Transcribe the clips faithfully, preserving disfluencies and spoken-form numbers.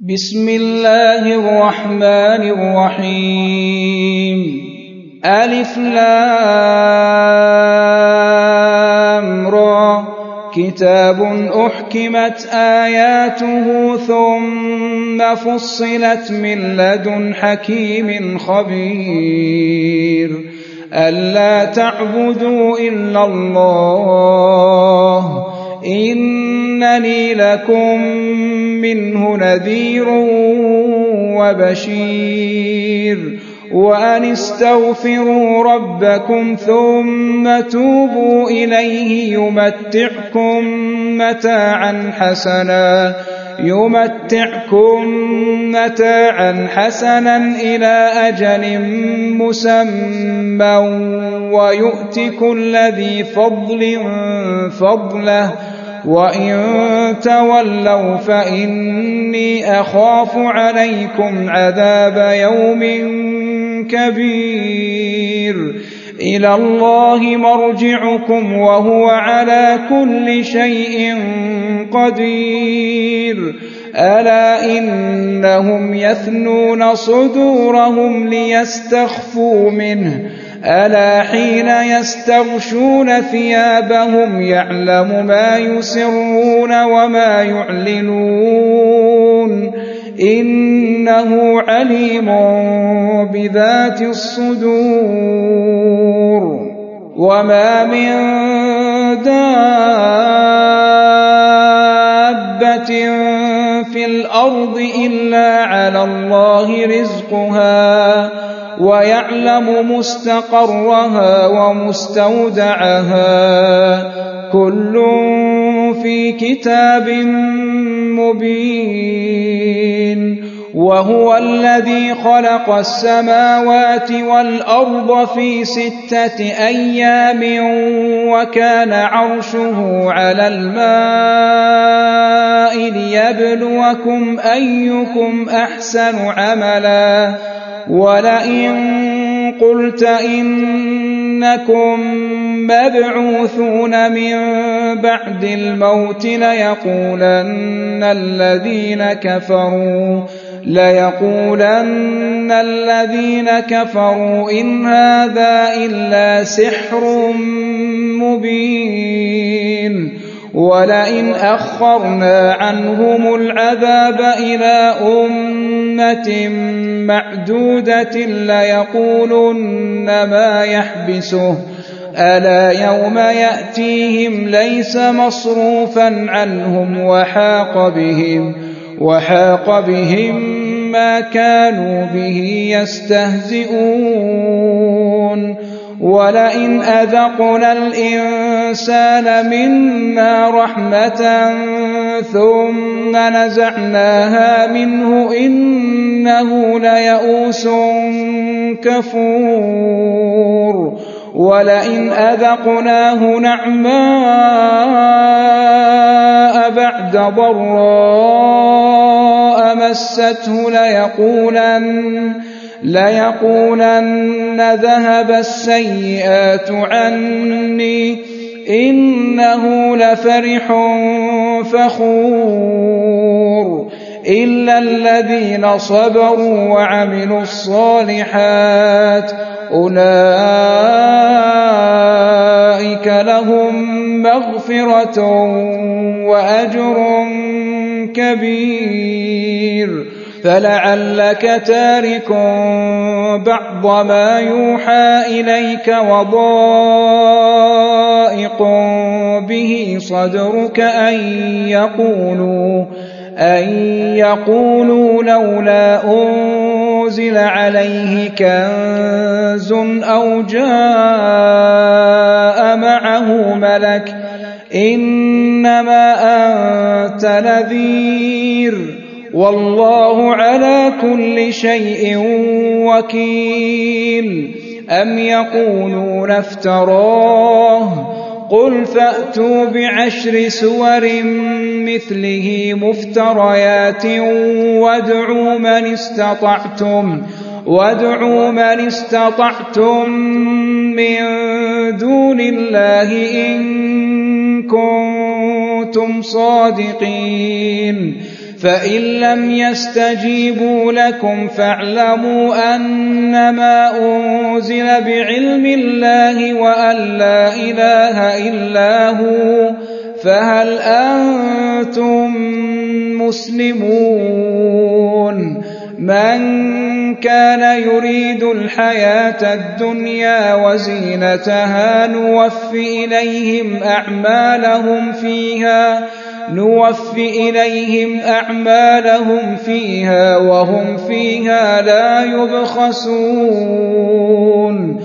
بسم الله الرحمن الرحيم ألف لام را كتاب أحكمت آياته ثم فصلت من لدن حكيم خبير ألا تعبدوا إلا الله إنني لكم منه نذير وبشير وأن استغفروا ربكم ثم توبوا إليه يمتعكم متاعا حسنا يمتعكم متاعا حسنا إلى أجل مسمى ويؤت كل ذي فضل فضله وإن تولوا فإني أخاف عليكم عذاب يوم كبير إلى الله مرجعكم وهو على كل شيء قدير ألا إنهم يثنون صدورهم ليستخفوا منه ألا حين يستغشون ثيابهم يعلم ما يسرون وما يعلنون إنه عليم بذات الصدور وما من دابة في الأرض إلا على الله رزقها ويعلم مستقرها ومستودعها كل في كتاب مبين وهو الذي خلق السماوات والأرض في ستة أيام وكان عرشه على الماء ليبلوكم أيكم أحسن عملا ولئن قلت إنكم مبعوثون من بعد الموت ليقولن الذين كفروا ليقولن الذين كفروا إن هذا إلا سحر مبين ولئن أخرنا عنهم العذاب إلى أمة معدودة ليقولن ما يحبسه ألا يوم يأتيهم ليس مصروفا عنهم وحاق بهم وحاق بهم ما كانوا به يستهزئون ولئن أذقنا الإنسان منا رحمة ثم نزعناها منه إنه ليئوس كفور ولئن أذقناه نعماء بعد ضراء مسته ليقولن ليقولن ذهب السيئات عني إنه لفرح فخور إلا الذين صبروا وعملوا الصالحات أولئك لهم مغفرة وأجر كبير فلعلك تارك بعض ما يوحى إليك وضائق به صدرك أن يقولوا أن يقولوا لولا أنزل عليه كنز أو جاء معه ملك إنما أنت نذير والله على كل شيء وكيل أم يقولون افتراه قل فأتوا بعشر سور مثله مفتريات وادعوا من استطعتم وادعوا من استطعتم من دون الله إن كنتم صادقين فإن لم يستجيبوا لكم فاعلموا أنما أنزل بعلم الله وأن لا إله إلا هو فهل أنتم مسلمون من كان يريد الحياة الدنيا وزينتها نوف إليهم أعمالهم فيها نوف إليهم أعمالهم فيها وهم فيها لا يبخسون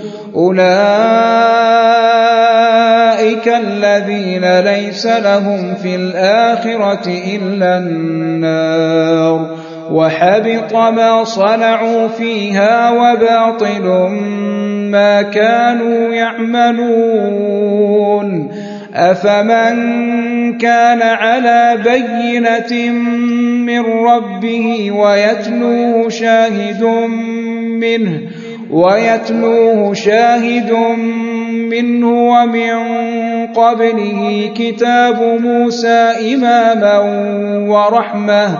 أولئك الذين ليس لهم في الآخرة إلا النار وحبط ما صنعوا فيها وباطل ما كانوا يعملون أفمن كان على بينة من ربه ويتلوه شاهد منه ويتلوه شاهد منه ومن قبله كتاب موسى إماما ورحمة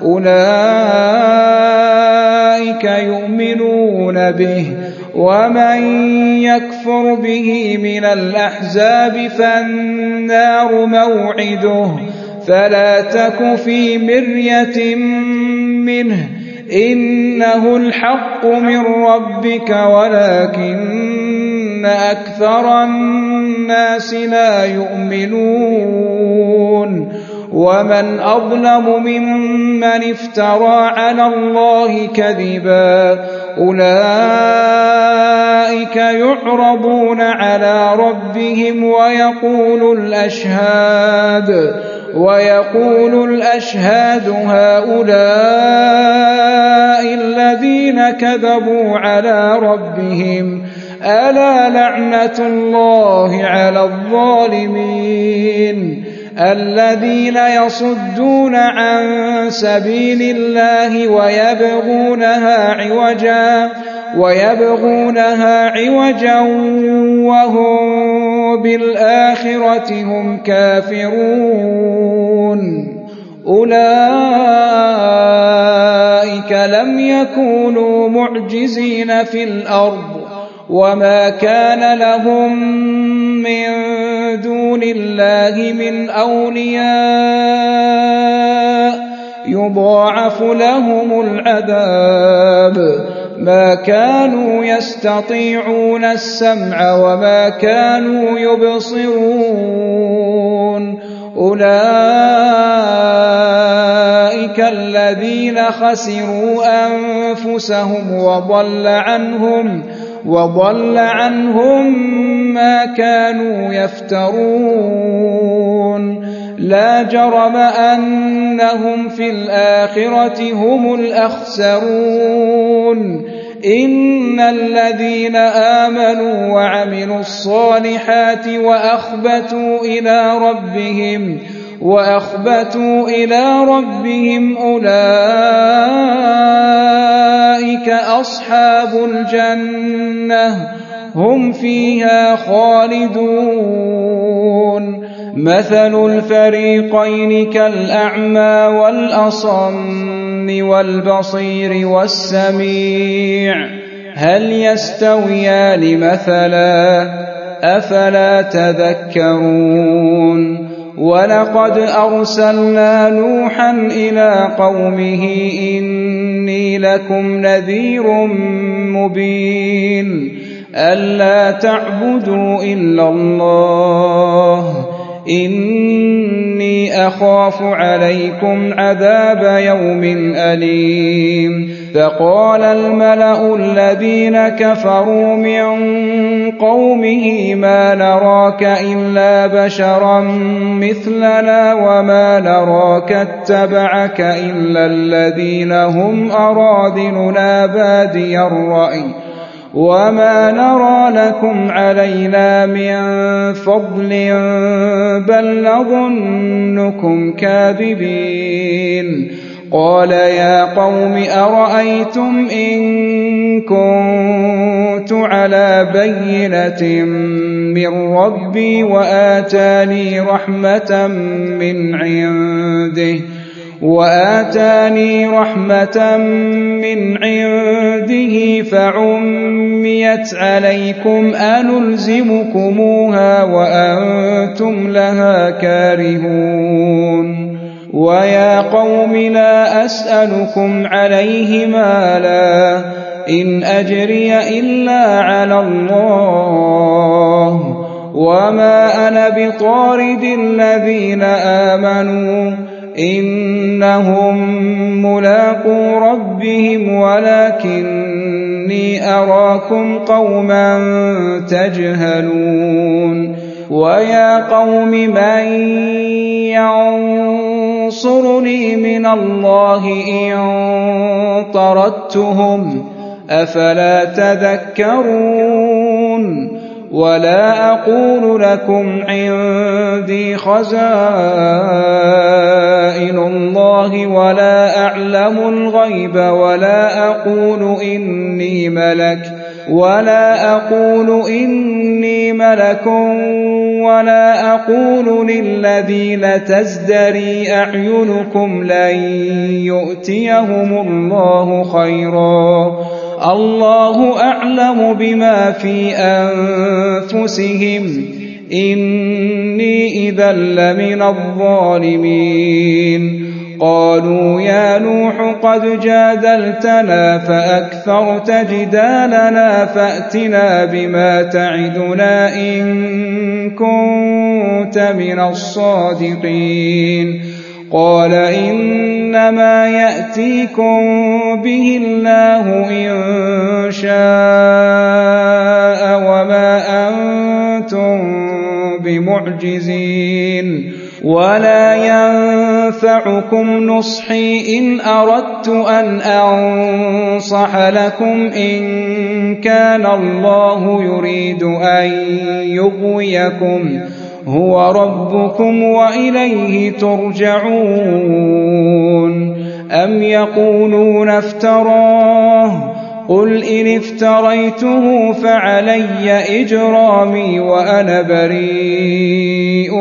أولئك يؤمنون به ومن يكفر به من الأحزاب فالنار موعده فلا تك في مرية منه إنه الحق من ربك ولكن أكثر الناس لا يؤمنون ومن أظلم ممن افترى على الله كذبا أولئك يعرضون على ربهم ويقول الأشهاد ويقول الأشهاد هؤلاء الذين كذبوا على ربهم ألا لعنة الله على الظالمين الذين يصدون عن سبيل الله ويبغونها عوجا ويبغونها عوجا وهم بالآخرة هم كافرون أولئك لم يكونوا معجزين في الأرض وما كان لهم من دون الله من أولياء يضاعف لهم العذاب ما كانوا يستطيعون السمع وما كانوا يبصرون أولئك الذين خسروا أنفسهم وضل عنهم وضل عنهم ما كانوا يفترون لا جرم أنهم في الآخرة هم الأخسرون إن الذين آمنوا وعملوا الصالحات وأخبتوا إلى ربهم وأخبتوا إلى ربهم أولئك أصحاب الجنة هم فيها خالدون مثل الفريقين كالأعمى والأصم والبصير والسميع هل يستويان مثلا أفلا تذكرون ولقد أرسلنا نوحا إلى قومه إني لكم نذير مبين ألا تعبدوا إلا الله إني أخاف عليكم عذاب يوم أليم فقال الملأ الذين كفروا من قومه ما نراك إلا بشرا مثلنا وما نراك اتبعك إلا الذين هم أراذلنا بادي الرأي وما نرى لكم علينا من فضل بل نظنكم كاذبين قال يا قوم أرأيتم إن كنت على بينة من ربي وآتاني رحمة من عنده وآتاني رحمة من عنده فعميت عليكم أنلزمكموها وأنتم لها كارهون ويا قوم لا أسألكم عليه مالا إن أجري إلا على الله وما أنا بطارد الذين آمنوا إنهم ملاقو ربهم ولكني أراكم قوما تجهلون ويا قوم من ينصرني من الله إن طردتهم أفلا تذكرون ولا أقول لكم عندي خزائن الله ولا أعلم الغيب ولا أقول إني ملك ولا أقول إني ملك ولا أقول للذين تزدري أعينكم لن يؤتيهم الله خيرا الله أعلم بما في أنفسهم إني إذا لمن الظالمين قالوا يا نوح قد جادلتنا فأكثرت جدالنا فأتنا بما تعدنا إن كنت من الصادقين قال إنما يأتيكم به الله إن شاء وما أنتم بمعجزين ولا ينفعكم نصحي إن أردت أن أنصح لكم إن كان الله يريد أن يغويكم هو ربكم وإليه ترجعون أم يقولون افتراه قل إن افتريته فعلي إجرامي وأنا بريء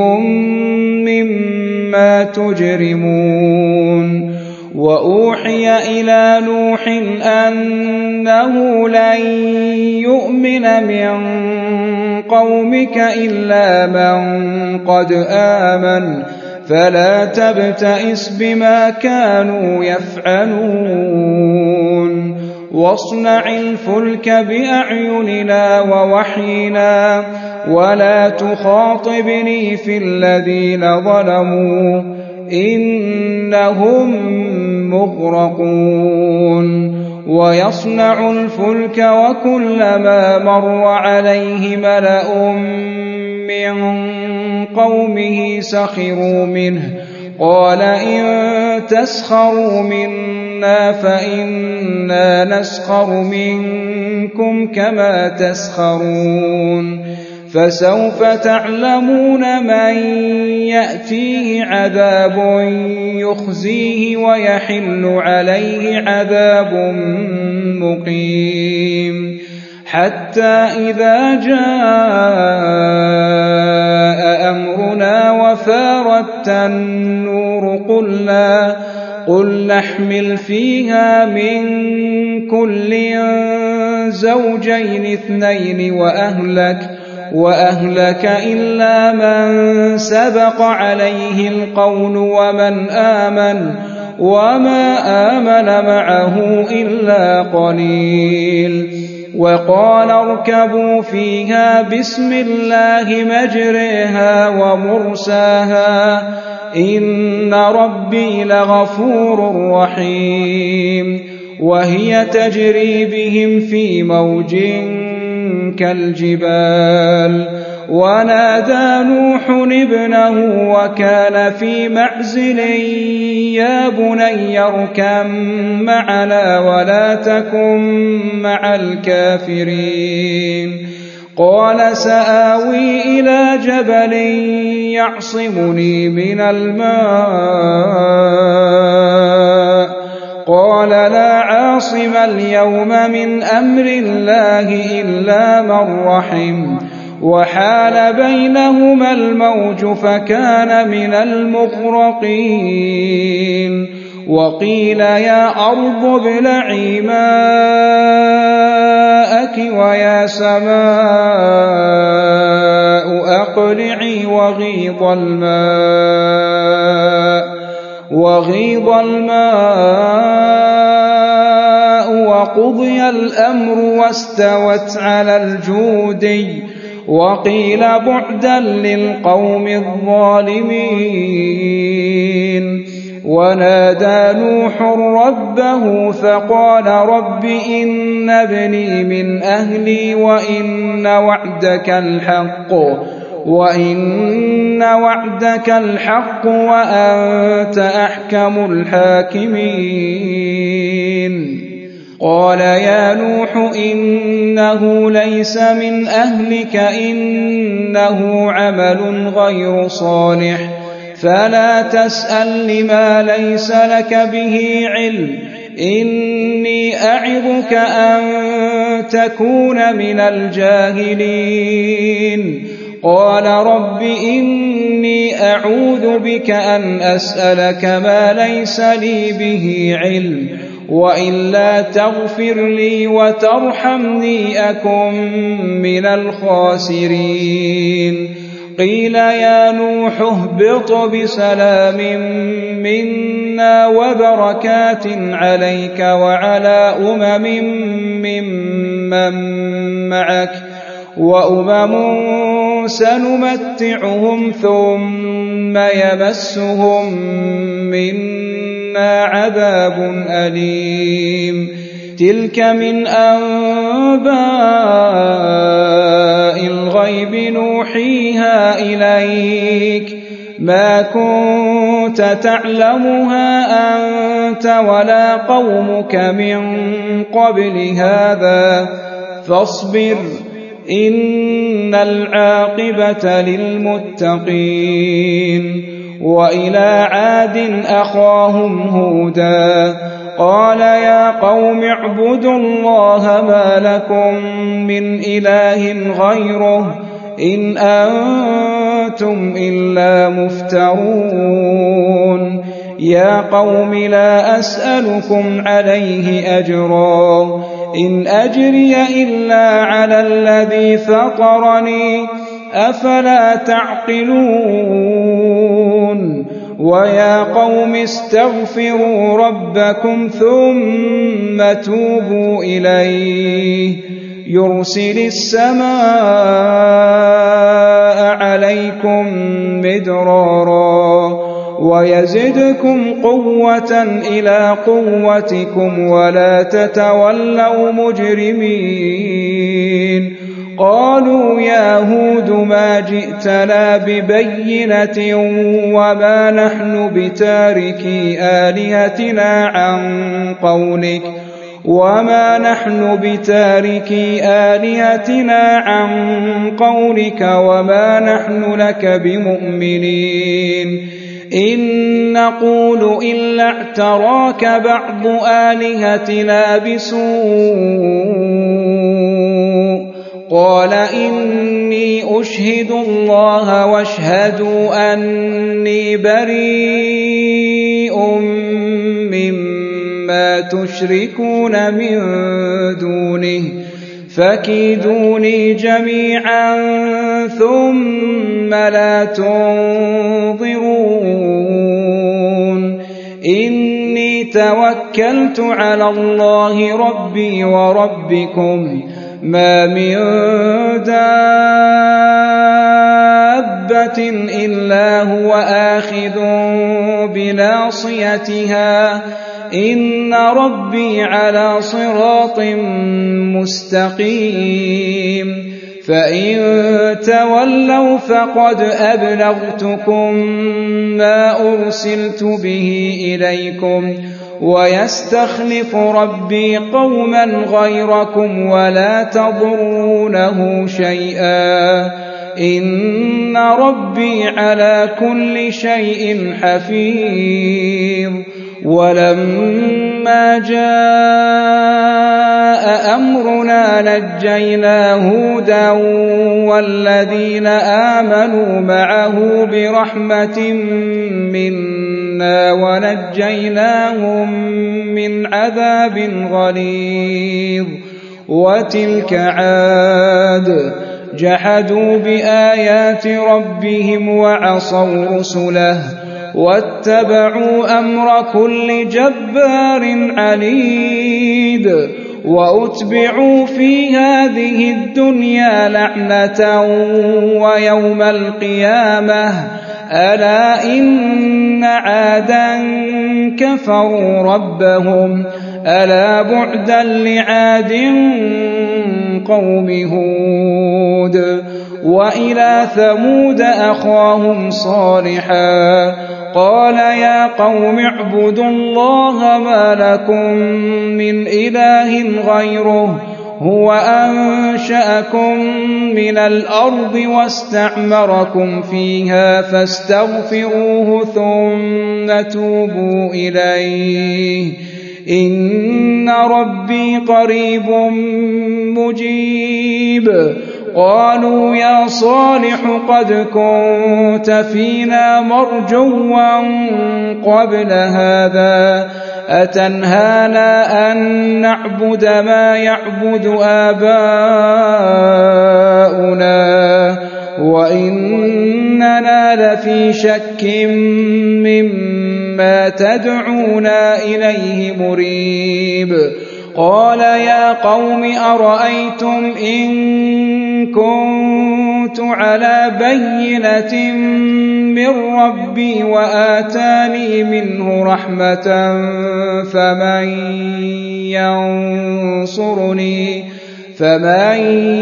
مما تجرمون وأوحي إلى نوح أنه لن يؤمن من قومك إلا من قد آمن فلا تبتئس بما كانوا يفعلون واصنع الفلك بأعيننا ووحينا ولا تخاطبني في الذين ظلموا إنهم مغرقون ويصنع الفلك وكلما مر عليه ملأ من قومه سخروا منه قال إن تسخروا منا فإنا نسخر منكم كما تسخرون فسوف تعلمون من يأتيه عذاب يخزيه ويحل عليه عذاب مقيم حتى إذا جاء أمرنا وفارت النور قلنا قل نحمل فيها من كل زوجين اثنين وأهلك وأهلك إلا من سبق عليه القول ومن آمن وما آمن معه إلا قليل وقال اركبوا فيها بسم الله مجريها ومرساها إن ربي لغفور رحيم وهي تجري بهم في موج كالجبال ونادى نوح ابنه وكان في معزل يا بني اركب معنا ولا تكن مع الكافرين قال سآوي إلى جبل يعصمني من الماء قال لا عاصم اليوم من أمر الله إلا من رحم وحال بينهما الموج فكان من المغرقين وقيل يا أرض ابلعي ماءك ويا سماء أقلعي وغيض الماء وغيض الماء وقضي الأمر واستوت على الجودي وقيل بعدا للقوم الظالمين ونادى نوح ربه فقال رب إن ابني من أهلي وإن وعدك الحق وإن وعدك الحق وأنت أحكم الحاكمين قال يا نوح إنه ليس من أهلك إنه عمل غير صالح فلا تسأل لما ليس لك به علم إني أعظك أن تكون من الجاهلين قال رب إني أعوذ بك أن أسألك ما ليس لي به علم وإلا تغفر لي وترحمني أكن من الخاسرين قيل يا نوح اهبط بسلام منا وبركات عليك وعلى أمم ممن معك وأمم سنمتعهم ثم يمسهم منا عذاب أليم تلك من أنباء الغيب نوحيها إليك ما كنت تعلمها أنت ولا قومك من قبل هذا فاصبر إن العاقبة للمتقين وإلى عاد أخاهم هودا قال يا قوم اعبدوا الله ما لكم من إله غيره إن أنتم إلا مفترون يا قوم لا أسألكم عليه أجرا إن أجري إلا على الذي فطرني أفلا تعقلون ويا قوم استغفروا ربكم ثم توبوا إليه يرسل السماء عليكم مدرارا ويزدكم قوة إلى قوتكم ولا تتولوا مجرمين قالوا يا هود ما جئتنا ببينة وما نحن بتاركي آلهتنا عن قولك وما نحن بتاركي آلهتنا عن قولك وما نحن لك بمؤمنين إن نقول إلا اعتراك بعض آلهتنا بسوء قال إني أشهد الله واشهدوا أني بريء مما تشركون من دونه فكيدوني جميعا ثم لا تنظرون إني توكلت على الله ربي وربكم ما من دابة إلا هو آخذ بناصيتها إن ربي على صراط مستقيم فإن تولوا فقد أبلغتكم ما أرسلت به إليكم ويستخلف ربي قوما غيركم ولا تضرونه شيئا إن ربي على كل شيء حفيظ ولما جاء أمرنا ونجينا هودا والذين آمنوا معه برحمة منا ونجيناهم من عذاب غليظ وتلك عاد جحدوا بآيات ربهم وعصوا رسله واتبعوا أمر كل جبار عنيد وأتبعوا في هذه الدنيا لعنة ويوم القيامة ألا إن عادا كفروا ربهم ألا بعدا لعاد قوم هود وإلى ثمود أخاهم صالحا قال يا قوم اعبدوا الله ما لكم من إله غيره هو أنشأكم من الأرض واستعمركم فيها فاستغفروه ثم توبوا إليه إن ربي قريب مجيب قالوا يا صالح قد كنت فينا مرجوا قبل هذا أتنهانا أن نعبد ما يعبد آباؤنا وإننا لفي شك مما تدعونا إليه مريب قال يا قوم أرأيتم إن كنت على بينة من ربي وآتاني منه رحمة فمن ينصرني فمن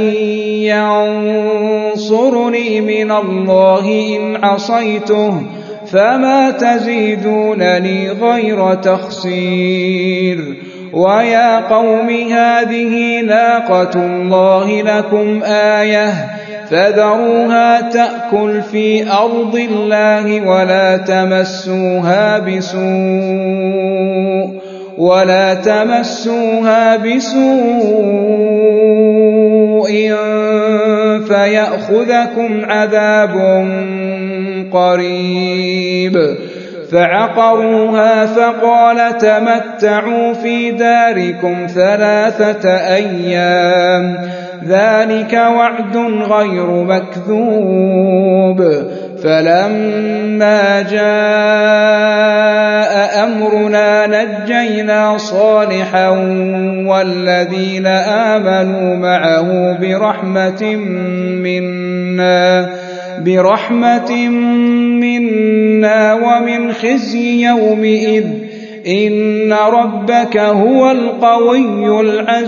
ينصرني من الله إن عصيته فما تزيدونني غير تخسير ويا قوم هذه ناقة الله لكم آية فذروها تأكل في أرض الله ولا تمسوها بسوء ولا تمسوها بسوء فيأخذكم عذاب قريب فعقروها فقال تمتعوا في داركم ثلاثة أيام ذلك وعد غير مكذوب فلما جاء أمرنا نجينا صالحا والذين آمنوا معه برحمة منا برحمة منا ومن خزي يومئذ إن ربك هو القوي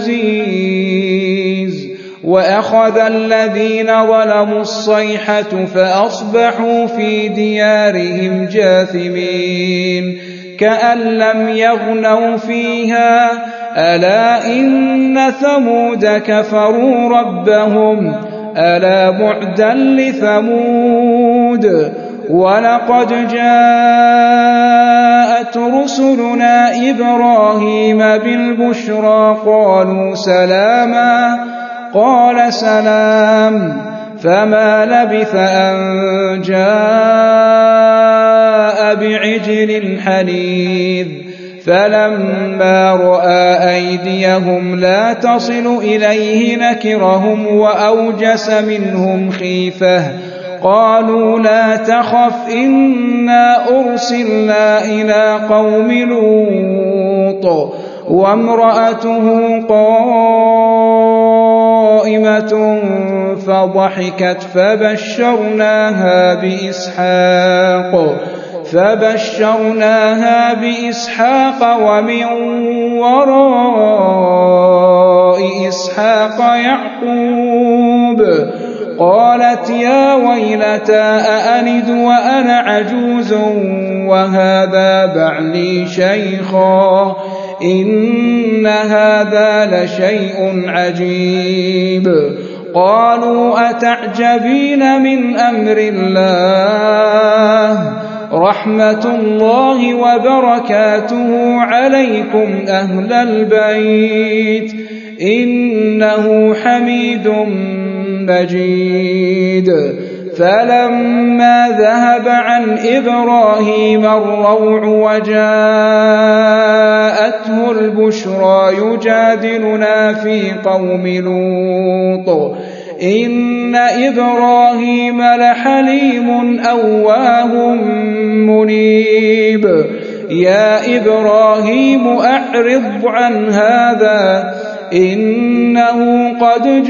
العزيز وأخذ الذين ظلموا الصيحة فأصبحوا في ديارهم جاثمين كأن لم يغنوا فيها ألا إن ثمود كفروا ربهم ألا بعدا لثمود ولقد جاءت رسلنا إبراهيم بالبشرى قالوا سلاما قال سلام فما لبث أن جاء بعجل حنيذ فلما رأى أيديهم لا تصل إليه نكرهم وأوجس منهم خيفة قالوا لا تخف إنا أرسلنا إلى قوم لوط وامرأته قائمة فضحكت فبشرناها بإسحاق فبشرناها بإسحاق ومن وراء إسحاق يعقوب قالت يا ويلتى أألد وأنا عجوز وهذا بعلي شيخا إن هذا لشيء عجيب قالوا أتعجبين من أمر الله رحمة الله وبركاته عليكم أهل البيت إنه حميد مجيد فلما ذهب عن إبراهيم الروع وجاءته البشرى يجادلنا في قوم لوط إن إبراهيم لحليم أواه منيب يا إبراهيم أعرض عن هذا إنه قد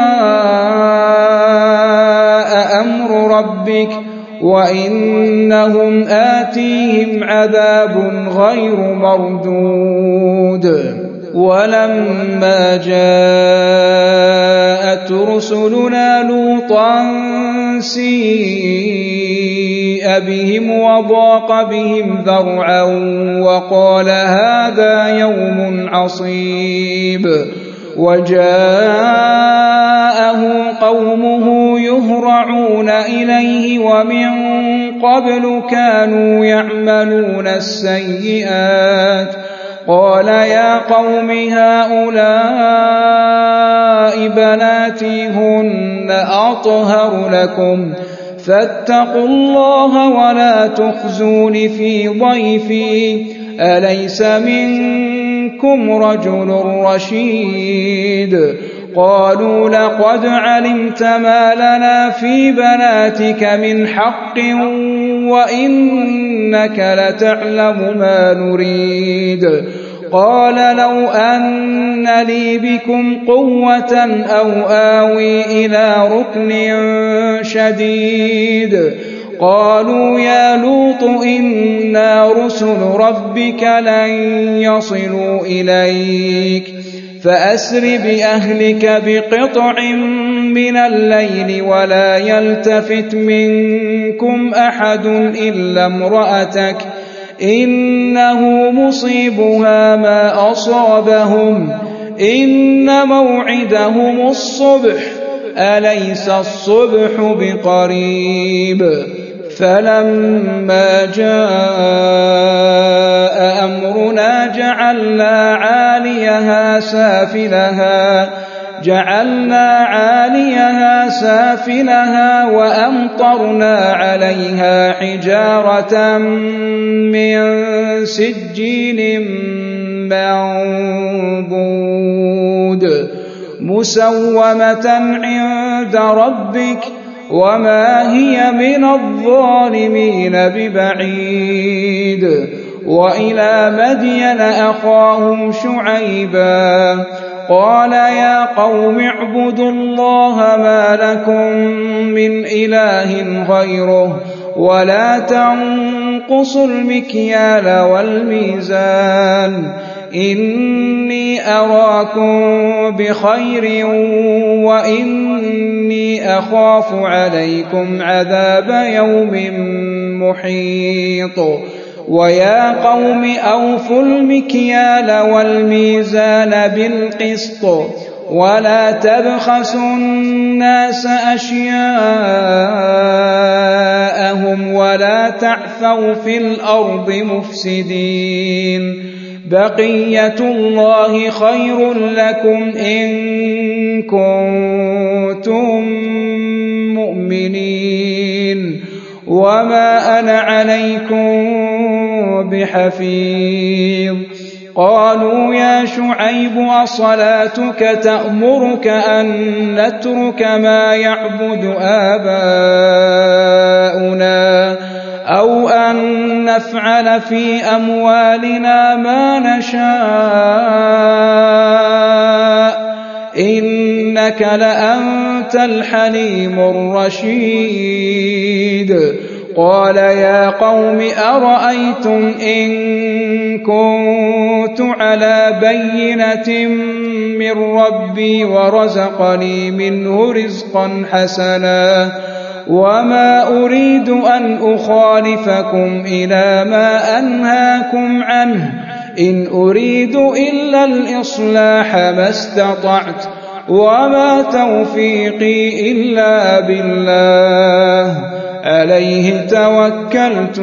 جاء أمر ربك وإنهم آتيهم عذاب غير مردود ولما جاءت رسلنا لوطا سيء بهم وضاق بهم ذرعا وقال هذا يوم عصيب وجاءه قومه يهرعون إليه ومن قبل كانوا يعملون السيئات قال يا قوم هؤلاء بناتي هن أطهر لكم فاتقوا الله ولا تخزون في ضيفي أليس منكم رجل رشيد قالوا لقد علمت ما لنا في بناتك من حق وإنك لتعلم ما نريد قال لو أن لي بكم قوة أو آوي إلى ركن شديد قالوا يا لوط إنا رسل ربك لن يصلوا إليك فأسر بأهلك بقطع من الليل ولا يلتفت منكم أحد إلا امرأتك إنه مصيبها ما أصابهم إن موعدهم الصبح أليس الصبح بقريب فلما جاء أمرنا جعلنا عاليها سافلها جعلنا عاليها سافلها وأمطرنا عليها حجارة من سجيل منضود مسومة عند ربك وما هي من الظالمين ببعيد وإلى مدين أخاهم شعيبا قال يا قوم اعبدوا الله ما لكم من إله غيره ولا تنقصوا المكيال والميزان إني أراكم بخير وإني أخاف عليكم عذاب يوم محيط ويا قوم أوفوا المكيال والميزان بالقسط ولا تبخسوا الناس أشياءهم ولا تعثوا في الأرض مفسدين بقية الله خير لكم إن كنتم مؤمنين وما أنا عليكم بحفيظ قالوا يا شعيب أصلاتك تأمرك أن نترك ما يعبد آباؤنا أو أن نفعل في أموالنا ما نشاء إنك لأنت الحليم الرشيد قال يا قوم أرأيتم إن كنت على بينة من ربي ورزقني منه رزقا حسنا وما أريد أن أخالفكم إلى ما أنهاكم عنه إن أريد إلا الإصلاح ما استطعت وما توفيقي إلا بالله عليه توكلت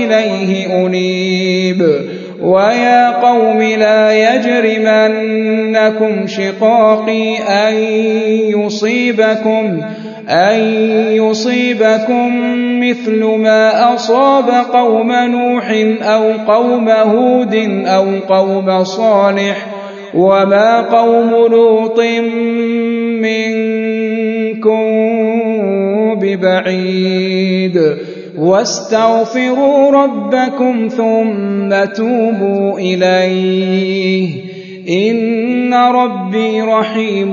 وإليه أنيب ويا قوم لا يجرمنكم بينكم شقاقي أن يصيبكم أن يصيبكم مثل ما أصاب قوم نوح أو قوم هود أو قوم صالح وما قوم لوط منكم ببعيد واستغفروا ربكم ثم توبوا إليه إن ربي رحيم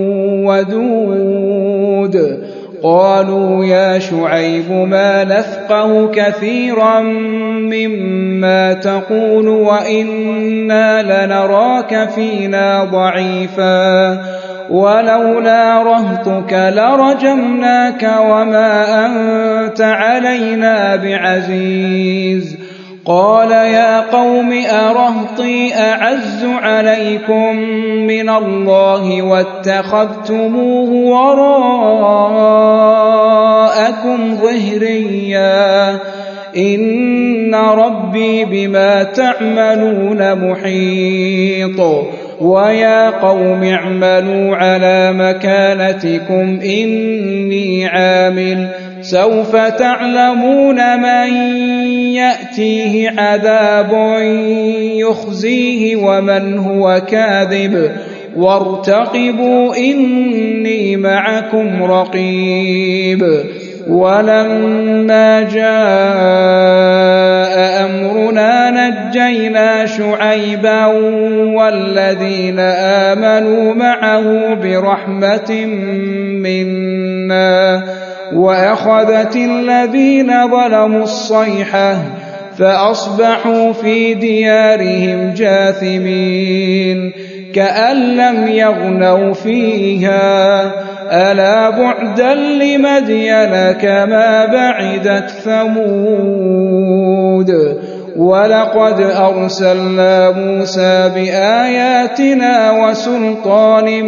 ودود. قالوا يا شعيب ما نفقه كثيرا مما تقول وإنا لنراك فينا ضعيفا ولولا رهطك لرجمناك وما أنت علينا بعزيز. قال يا قوم أرهطي أعز عليكم من الله واتخذتموه وراءكم ظهريا إن ربي بما تعملون محيط. ويا قوم اعملوا على مكانتكم إني عامل سوف تعلمون من يأتيه عذاب يخزيه ومن هو كاذب وارتقبوا إني معكم رقيب. ولما جاء أمرنا نجينا شعيبا والذين آمنوا معه برحمة منا وأخذت الذين ظلموا الصيحة فأصبحوا في ديارهم جاثمين كأن لم يغنوا فيها ألا بعدا لمدين كما بعدت ثمود. ولقد أرسلنا موسى بآياتنا وسلطان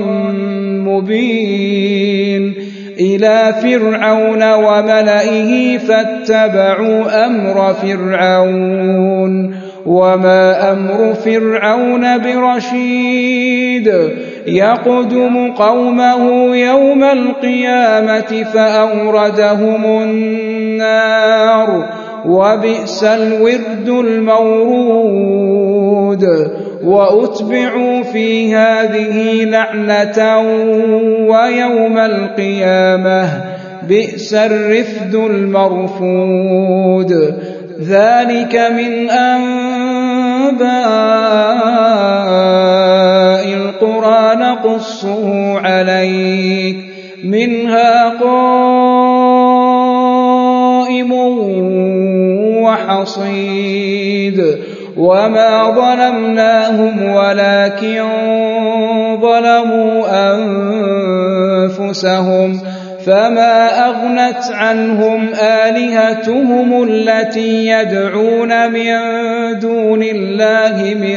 مبين إلى فرعون وملئه فاتبعوا أمر فرعون وما أمر فرعون برشيد يقدم قومه يوم القيامة فأوردهم النار وبئس الورد المورود. وأتبعوا في هذه لعنة ويوم القيامة بئس الرفد المرفود. ذلك من أنباء القرى نقصه عليك منها قائم وحصيد. وما ظلمناهم ولكن ظلموا أنفسهم فما أغنت عنهم آلهتهم التي يدعون من دون الله من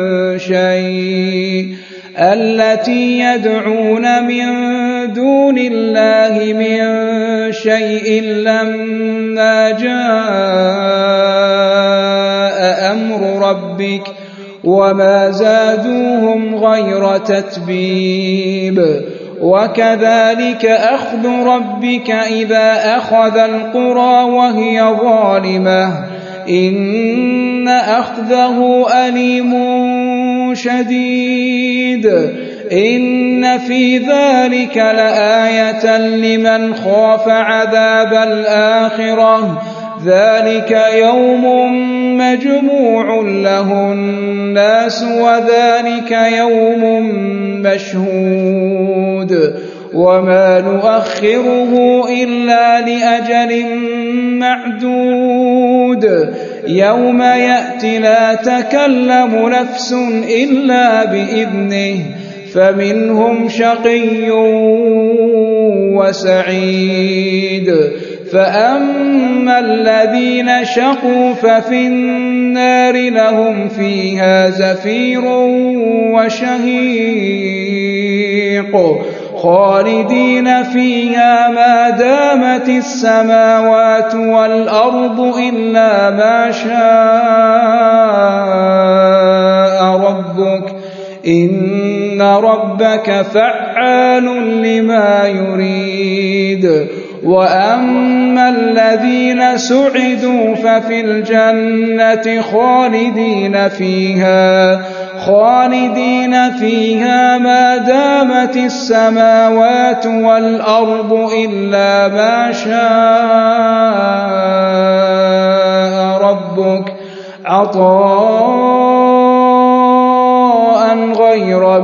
شيء التي يدعون من دون الله من شيء لما جاء أمر ربك وما زادوهم غير تتبيب. وكذلك أخذ ربك إذا أخذ القرى وهي ظالمة إن أخذه أليم شديد. إن في ذلك لآية لمن خاف عذاب الآخرة ذلك يوم مجموع له الناس وذلك يوم مشهود وما نؤخره إلا لأجل معدود يوم يأتي لا تكلم نفس إلا بإذنه فمنهم شقي وسعيد. فأما الذين شقوا ففي النار لهم فيها زفير وشهيق خالدين فيها ما دامت السماوات والأرض إلا ما شاء ربك إن ربك فعال لما يريد وأما الذين سعدوا ففي الجنة خالدين فيها خالدين فيها ما دامت السماوات والأرض إلا ما شاء ربك عطاء غير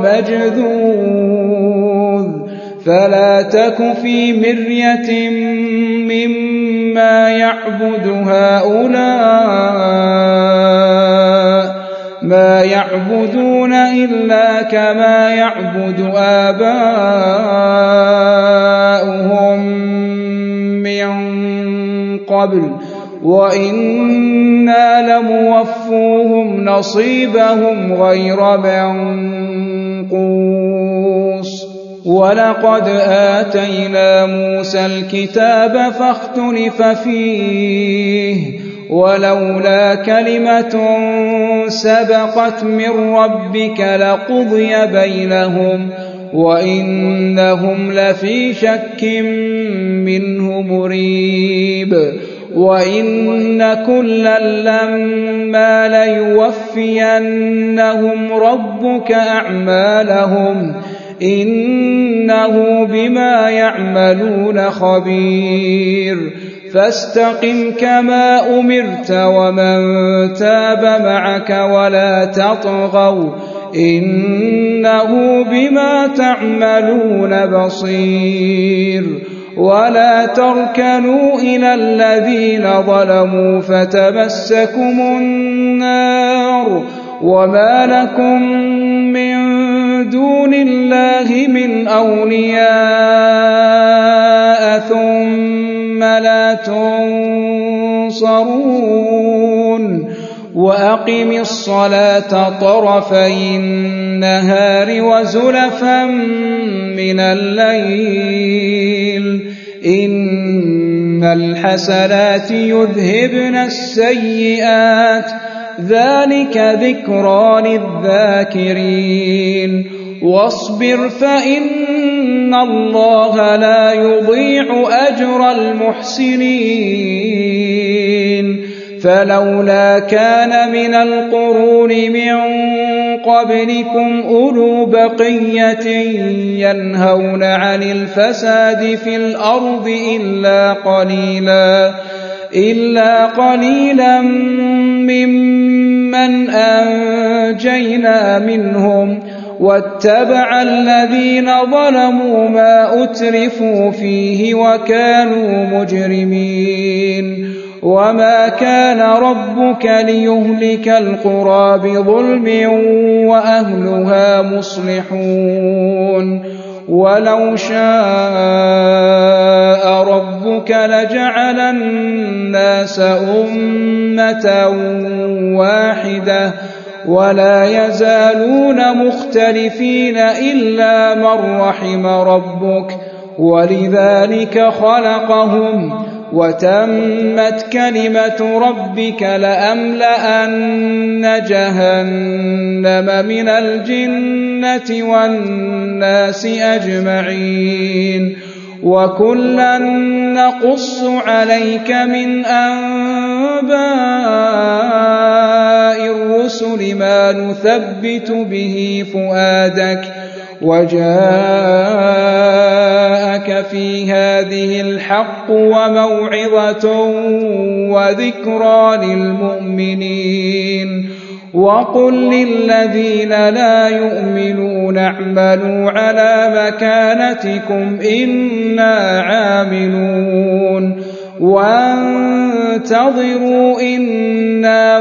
مجذوذ فلا تك في مرية مما يعبد هؤلاء ما يعبدون إلا كما يعبد آباؤهم من قبل وإنا لموفوهم نصيبهم غير منقوص ولقد آتينا موسى الكتاب فاختلف فيه ولولا كلمة سبقت من ربك لقضي بينهم وإنهم لفي شك منه مريب وإن كلا لما ليوفينهم ربك أعمالهم إنه بما يعملون خبير فاستقم كما أمرت ومن تاب معك ولا تطغوا إنه بما تعملون بصير ولا تركنوا إلى الذين ظلموا فتمسكم النار وما لكم من دون الله من أولياء ثم لا تنصرون وأقم الصلاة طرفي النهار وزلفا من الليل إن الحسنات يذهبن السيئات ذلك ذكرى للذاكرين واصبر فإن الله لا يضيع أجر المحسنين فلولا كان من القرون من قبلكم أولو بقية ينهون عن الفساد في الأرض إلا قليلا إلا قليلا ممن أنجينا منهم واتبع الذين ظلموا ما أترفوا فيه وكانوا مجرمين وما كان ربك ليهلك القرى بظلم وأهلها مصلحون ولو شاء ربك لجعل الناس أمة واحدة ولا يزالون مختلفين إلا من رحم ربك ولذلك خلقهم وتمت كلمة ربك لأملأن جهنم من الجنة والناس أجمعين وكلا نقص عليك من أنباء الرسل ما نثبت به فؤادك وجاءك في هذه الحق وموعظة وذكرى للمؤمنين وقل للذين لا يؤمنون اعملوا على مكانتكم إنا عاملون وانتظروا إنا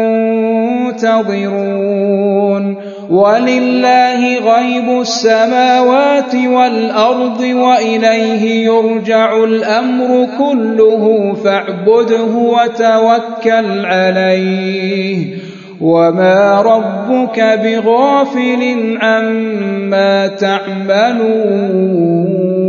منتظرون ولله غيب السماوات والأرض وإليه يرجع الأمر كله فاعبده وتوكل عليه وما ربك بغافل عما تعملون